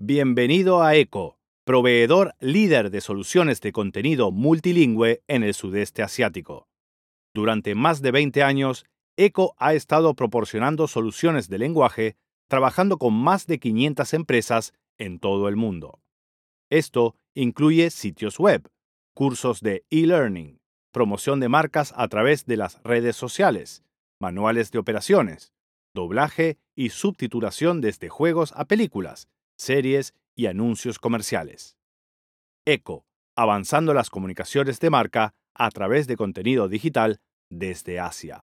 Bienvenido a ECO, proveedor líder de soluciones de contenido multilingüe en el sudeste asiático. Durante más de 20 años, ECO ha estado proporcionando soluciones de lenguaje trabajando con más de 500 empresas en todo el mundo. Esto incluye sitios web, cursos de e-learning, promoción de marcas a través de las redes sociales, manuales de operaciones, doblaje y subtitulación desde juegos a películas, series y anuncios comerciales. ECO, avanzando las comunicaciones de marca a través de contenido digital desde Asia.